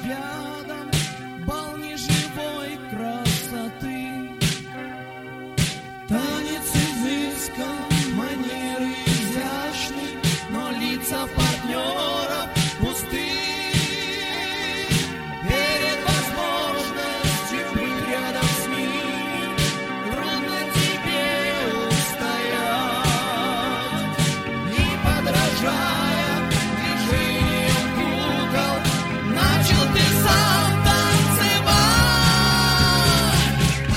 взглядом бал неживой красоты. Танец изыскан, манеры изящны, но лица партнеров пусты. Перед возможностью быть рядом с ним трудно тебе устоять. И подражая движениям кукол, начал ты сам танцевать.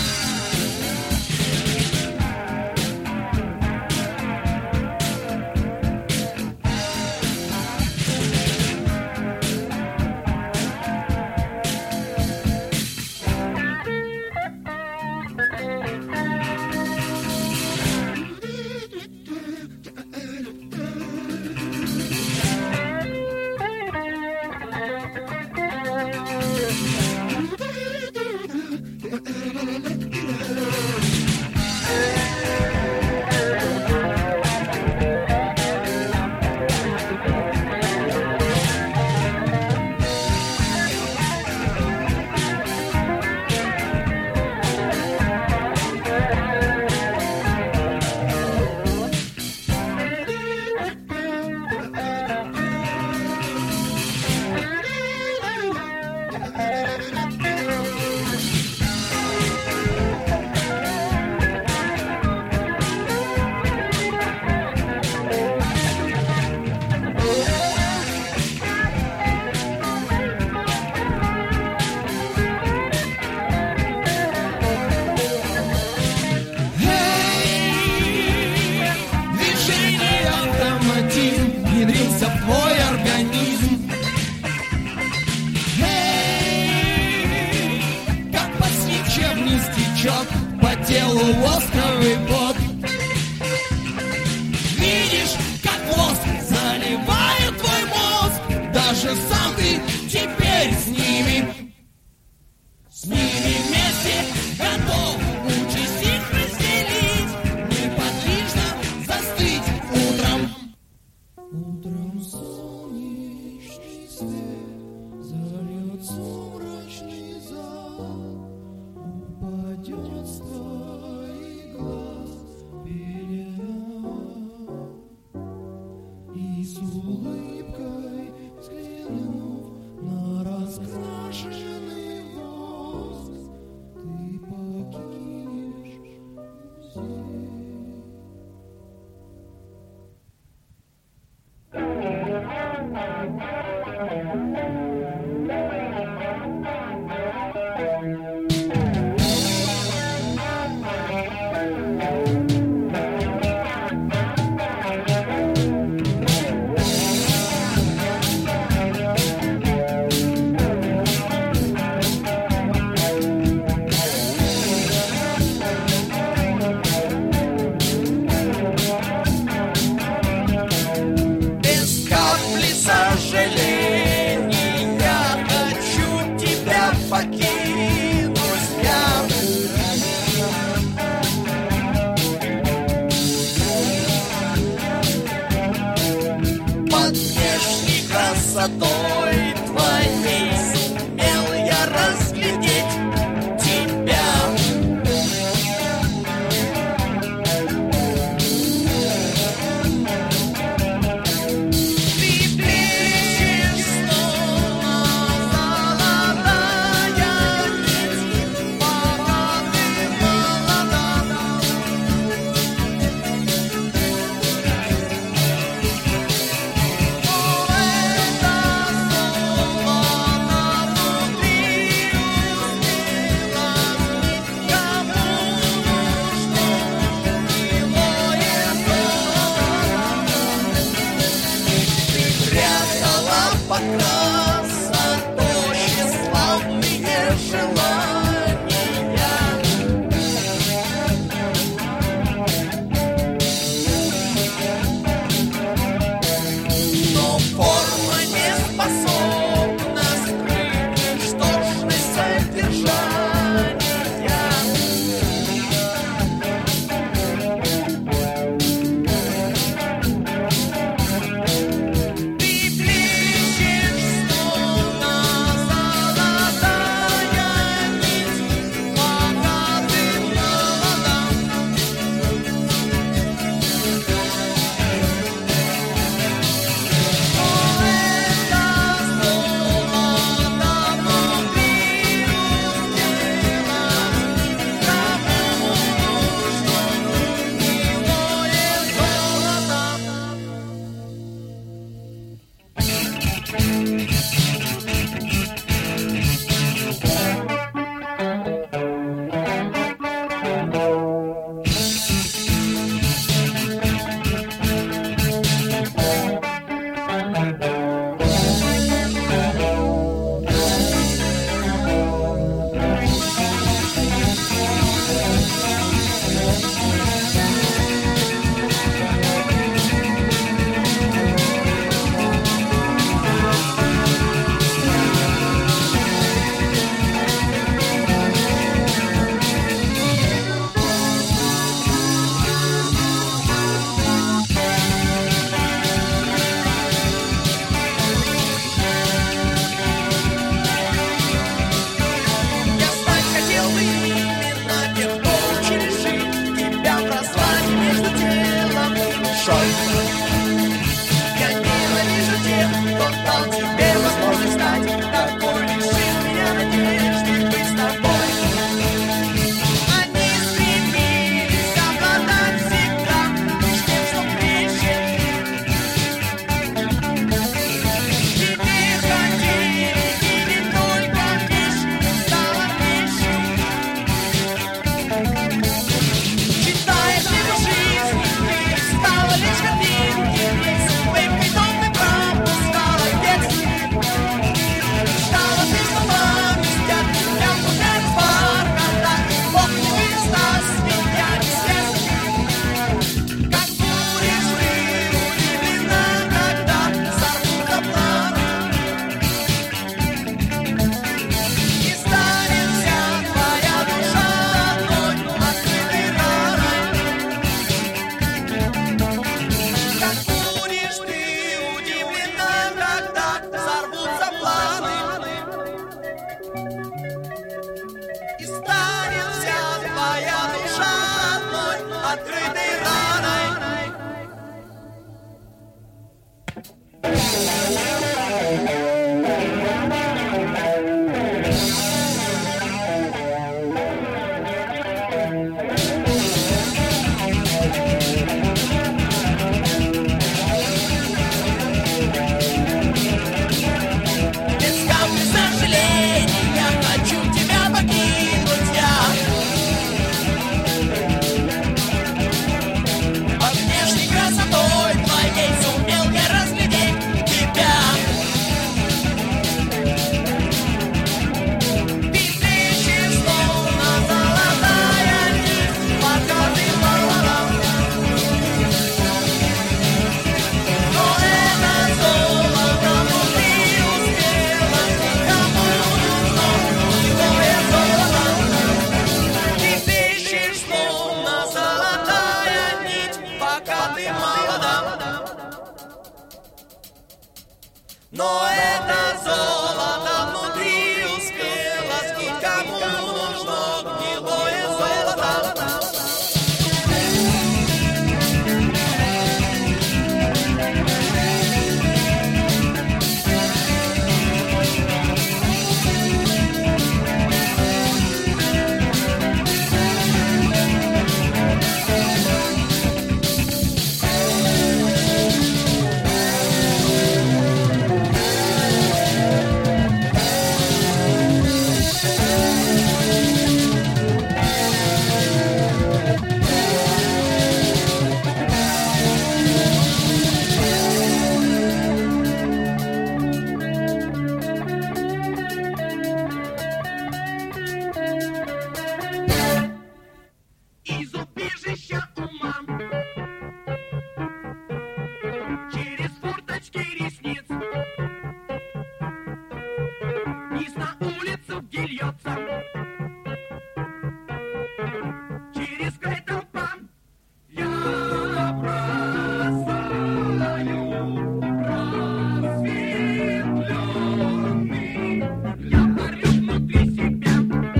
Движение автоматизм внедрился в твой организм. Как по свечевне стечет по телу восковый пот. Видишь, как воск заливает твой мозг. Даже сам ты теперь с ними вместе готов участь их разделить, неподвижно застыть утром. Утром солнечный свет зальет сумрачный зал, упадет с твоих глаз открытой раной. Но это золото внутри успело скинуть, кому нужно гнилое золото. Из убежища ума, через форточки ресниц, вниз на улицу, где льется, через край толпа, я бросаю просветленный, я парю внутри себя.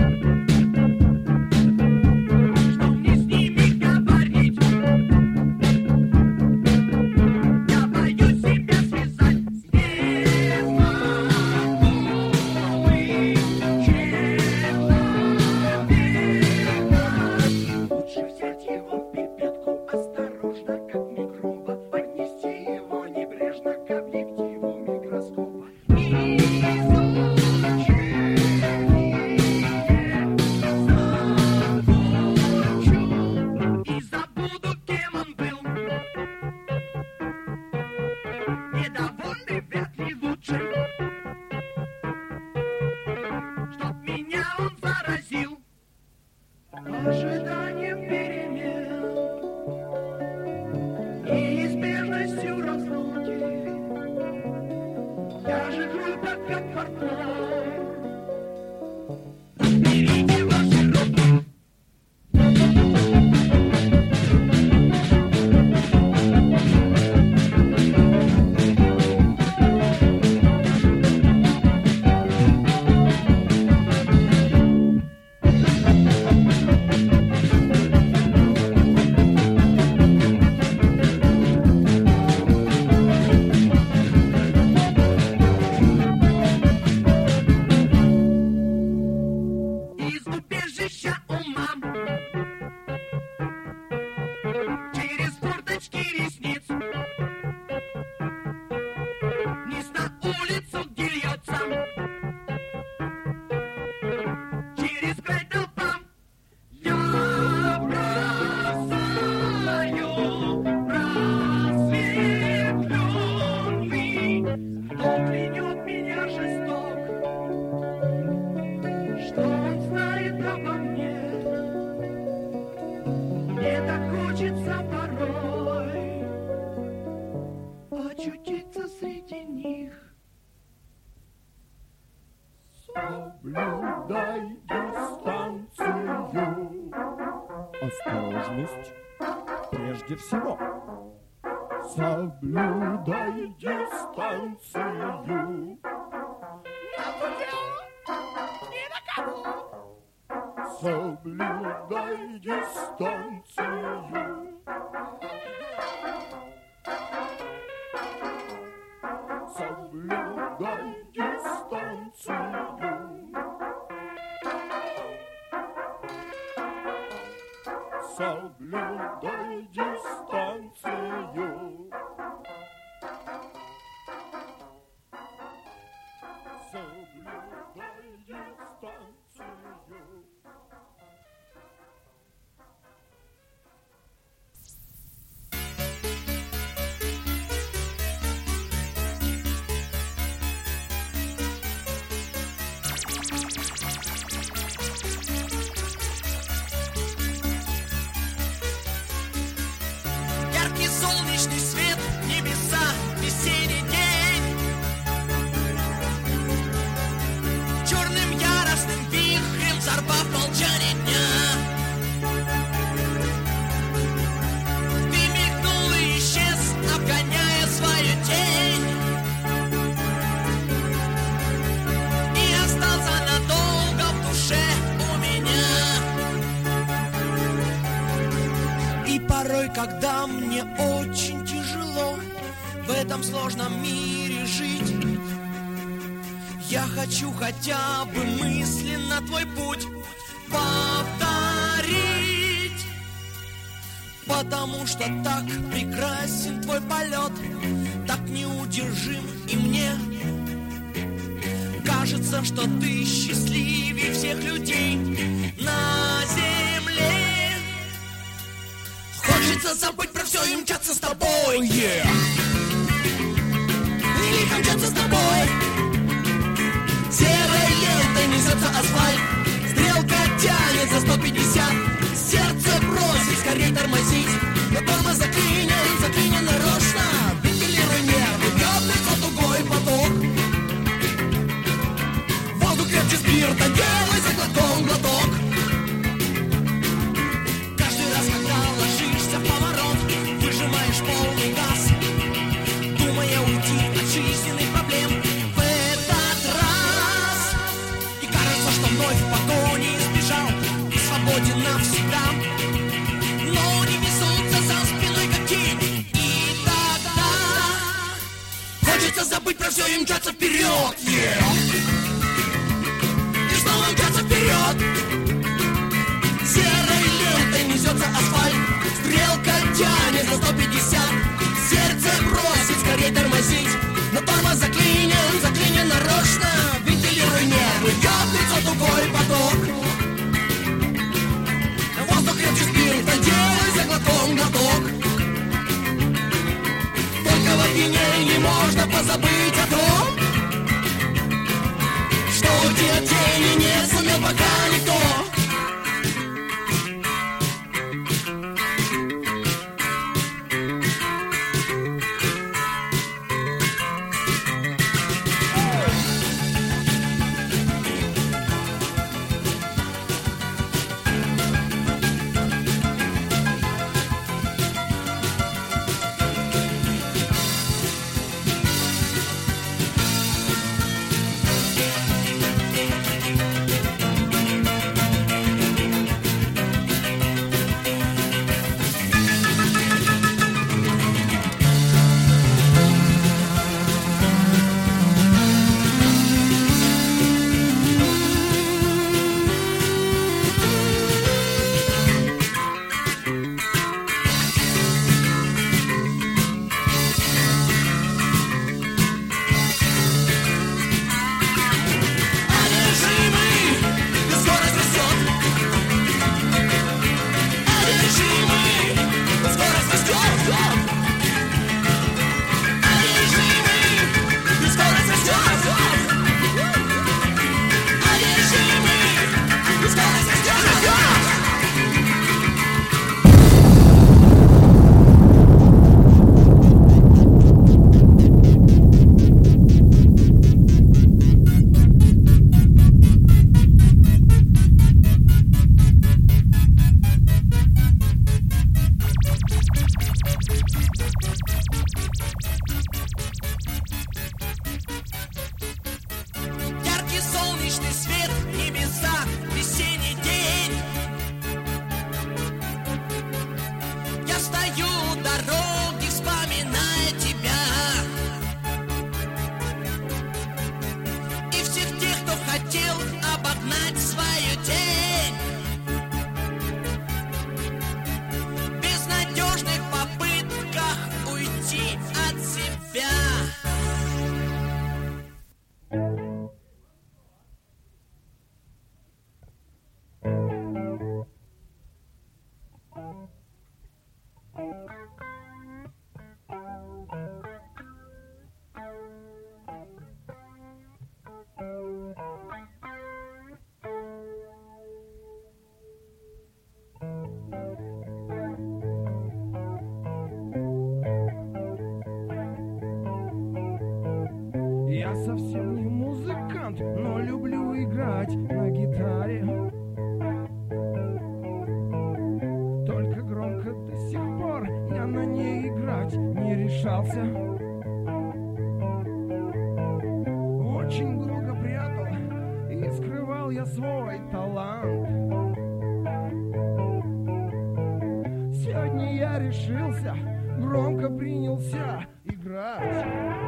Недовольный вряд ли лучше, чтоб меня он заразил ожиданием перемен, неизбежностью разлуки. Я же грубо, как портной. Берите ваши руки. Из убежища ума, через форточки ресниц, вниз на улицу, где льется, через край толпа, я бросаю просветленный. Кто клянет меня жесток, что он знает обо мне? Мне так хочется порой очутиться среди них. Соблюдай дистанцию. Осторожность прежде всего. Соблюдай дистанцию. Соблюдай дистанцию. соблюдай дистанцию. Соблюдай дистанцию. Яркий солнечный свет, небеса, весенний день. Черным яростным вихрем взорвав молчание дня. Ты мигнул и исчез, обгоняя свою тень. И остался надолго в душе у меня. И порой, когда мне очень тяжело в этом сложном мире жить, я хочу хотя бы мысленно твой путь повторить. Потому что так прекрасен твой полет, так неудержим, и мне кажется, что ты счастливее всех людей на земле. Хочется забыть про все и мчаться с тобой, yeah. И лихо мчаться с тобой. Серой лентой несется асфальт, стрелка тянется 150. Сердце просит скорей тормозить, но тормоз заклинен нарочно. Вентилируй нервы, бьет лицо тугой поток. Воздух крепче спирта, делай за глотком глоток. Каждый раз, когда ложишься в поворот, выжимаешь полный газ, думая уйти от жизненных проблем в этот раз. И кажется, что вновь в погоне избежал и свободен навсегда. Но не несутся за спиной как тень. И тогда хочется забыть про все и мчаться вперед, yeah. И снова мчаться вперед. Серой лентой несется асфальт, стрелка тянет за 150. Сердце просит скорей тормозить, но тормоз заклинен нарочно. Вентилируй нервы, бьет лицо тугой поток. Воздух крепче спирта, делай за глотком глоток. Только в опьянении можно позабыть о том, что уйти от тени не сумел пока никто. совсем не музыкант, но люблю играть на гитаре. Только громко до сих пор я на ней играть не решался. Очень долго прятал и скрывал я свой талант. Сегодня я решился, громко принялся играть.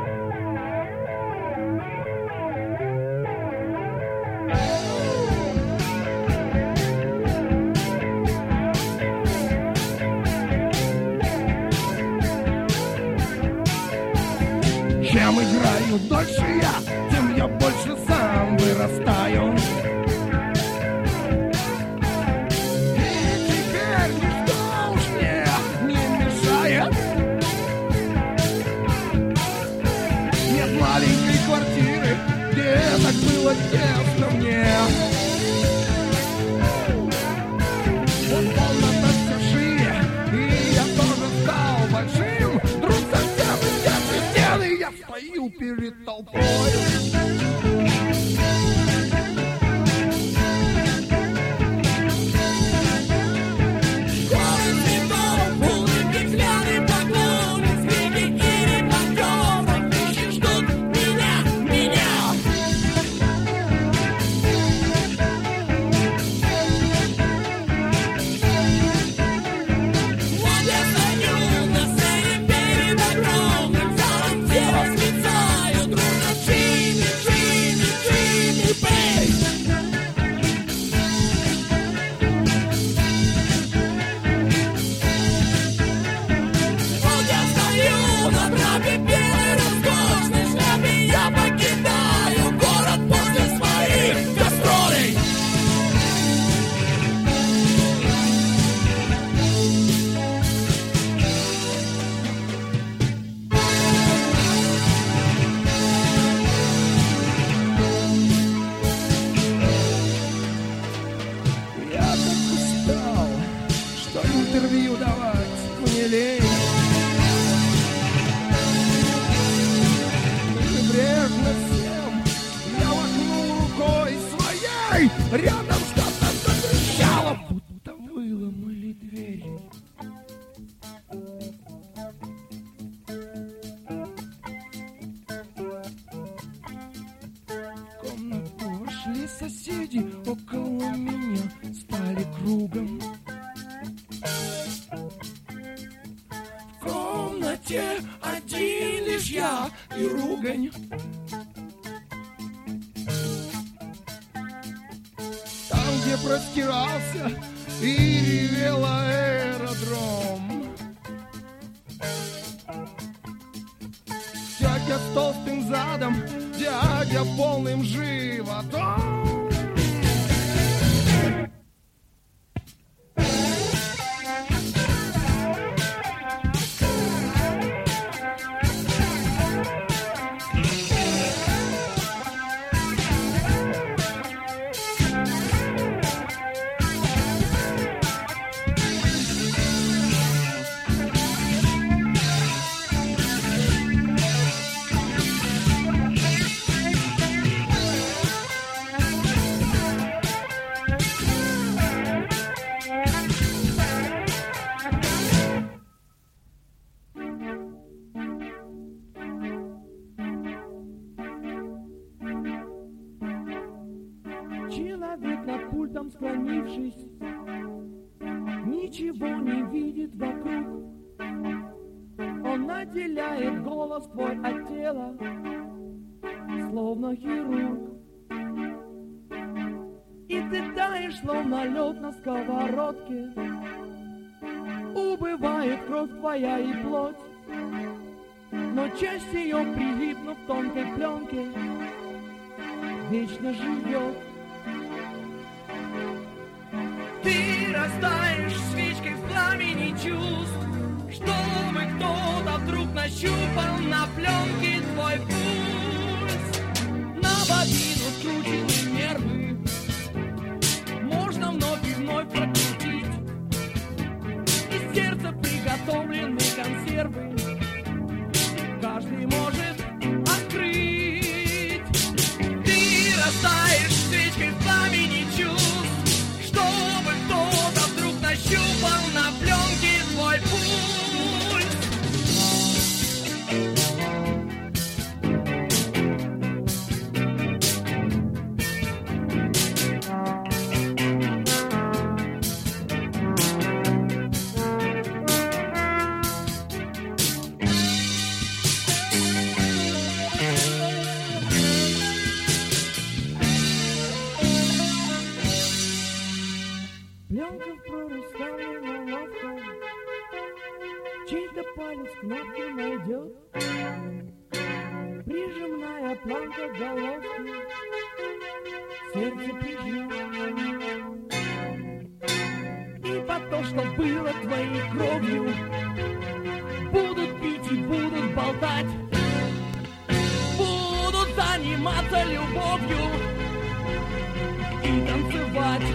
Чем играю дольше я, тем я больше сам вырастаю. И теперь ничто уж мне не мешает. Нет маленькой квартиры, где так было тесно мне. Вот комната все шире, и я тоже стал большим. Вдруг совсем из стены я стою перед толпой. Интервью давать мне лень. Небрежно всем я махнул рукой своей. Рядом что-то затрещало, будто выломали дверь. В комнату вошли соседи, около меня стали кругом. В комнате один лишь я и ругань. Там, где простирался и ревел аэродром. Тетя с толстым задом, дядя полным животом. Человек над пультом склонившись, ничего не видит вокруг. Он отделяет голос твой от тела, словно хирург. И ты таешь, словно лед на сковородке. Убывает кровь твоя и плоть, но часть ее, прилипнув к тонкой пленке, вечно живет. Ты растаешь свечкой в пламени чувств, чтобы кто-то вдруг нащупал на пленке твой пульс. На бобину скручены нервы, можно вновь и вновь прокрутить. Из сердца приготовлены консервы, каждый может открыть. Пленка в прорисована ловко, чей-то палец кнопку найдет. Прижимная планка головки, сердце прижмет. И по то, что было твоей кровью, будут пить и будут болтать, будут заниматься любовью и танцевать.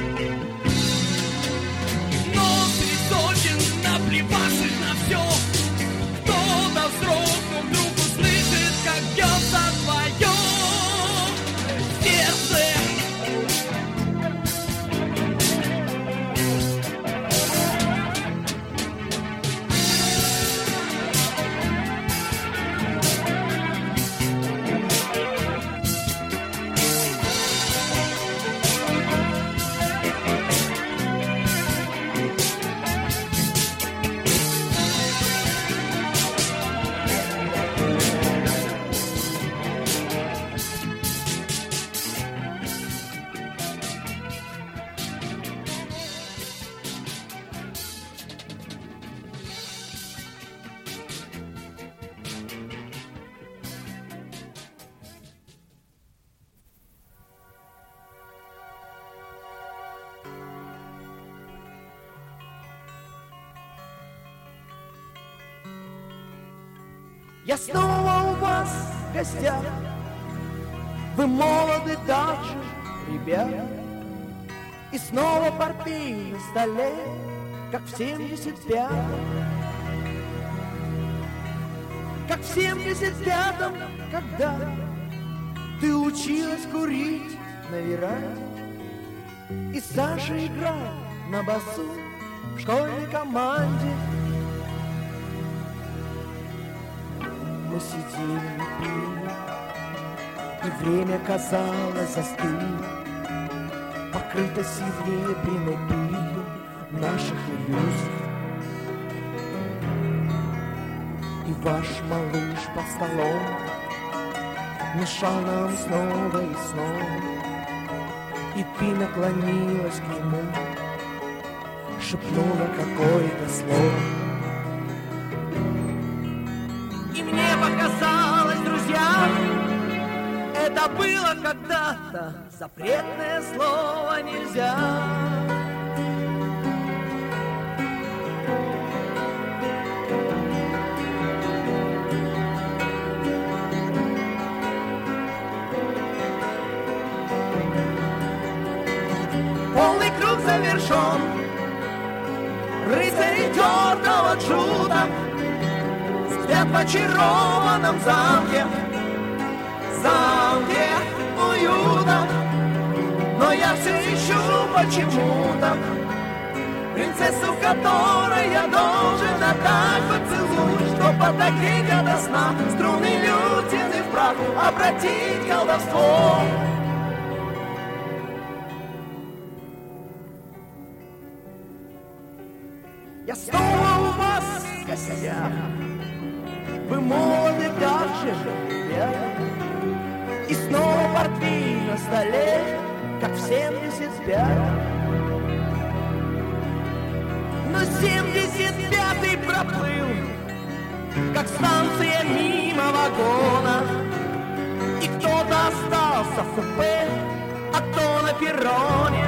Но ты сотен, наплевавших на все, кто-то взрослым вдруг услышит, как бьется твое сердце. Я снова у вас в гостях, вы молоды так же, ребят, и снова портвейн на столе, как в 75-м. Как в 75-м, когда ты училась курить на веранде, и Саша играл на басу в школьной команде. Мы сидели и пили, и время, казалось, застыло, покрыто серебряной пылью наших иллюзий. И ваш малыш под столом мешал нам снова и снова, и ты наклонилась к нему, шепнула какое-то слово. И мне показалось, друзья, это было когда-то, запретное слово нельзя. Полный круг завершен, рыцари тёрного джуда спят в очарованном замке, замке уюта. Но я все ищу почему-то принцессу, которой я должен отдать поцелуй, чтоб подогреть до сна струны лютины в прах, обратить колдовство. Я снова у вас в гостях, вы молоды так же, ребят, и снова портвейн на столе, как в 75-м. Но 75-й проплыл, как станция мимо вагона, и кто-то остался в купе, а кто на перроне.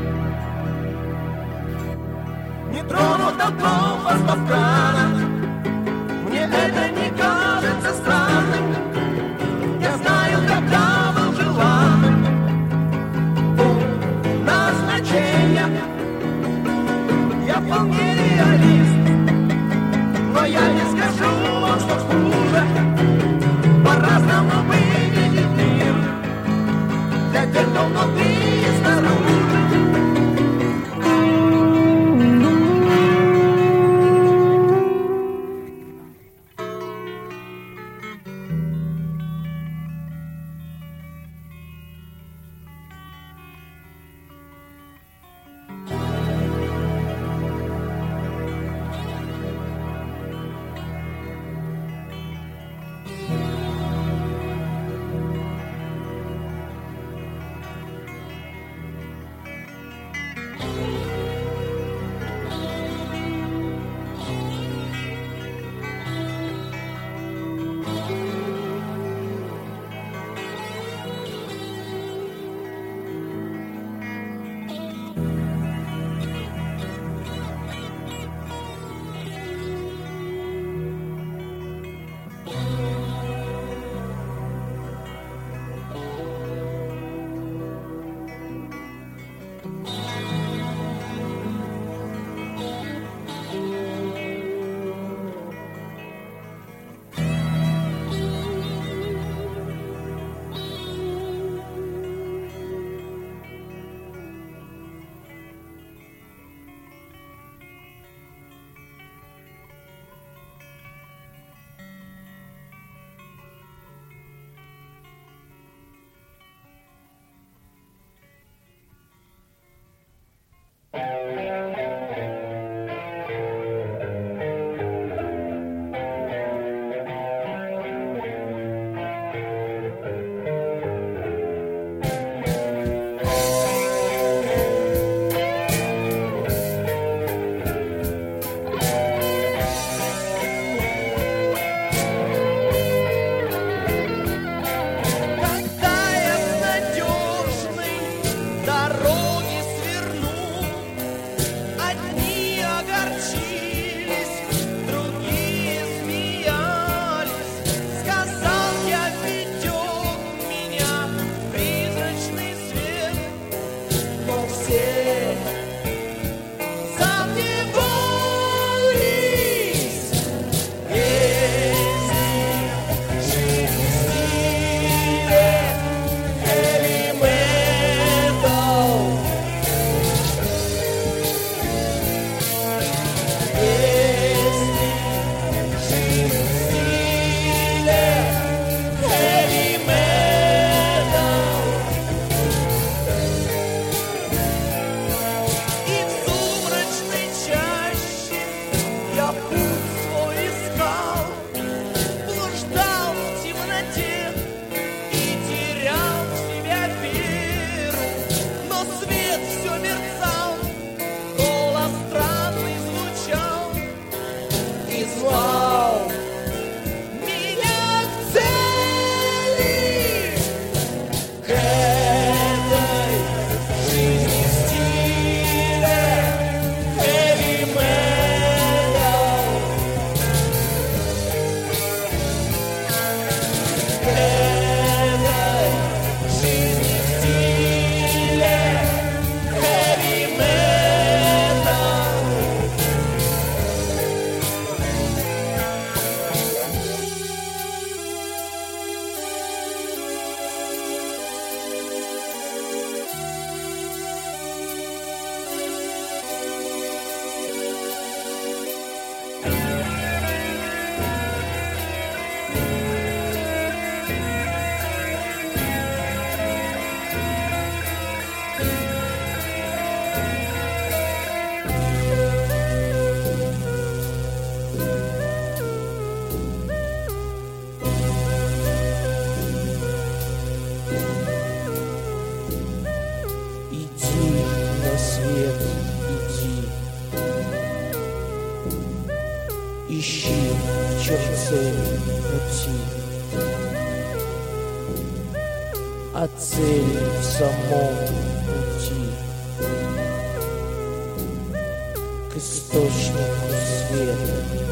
Не тронут до компаса в крана, мне это не кажется странным. Я знаю, когда был желанным пункт назначения. Я вполне реалист, но я не скажу вам, что хуже. По-разному выглядит мир для тех, кто внутри и снаружи. все сомневались, если жизнь в стиле heavy metal. Если жизнь в стиле heavy metal. И в сумрачной чаще я путь свой искал, блуждал в темноте и терял в себя веру. Но свет все мерцал, голос странный звучал и звал меня к цели, к этой жизни в стиле heavy metal, к этой жизни в стиле heavy metal. Иди на свет, иди, ищи, в чем цель пути, а цель в самом пути, к источнику света.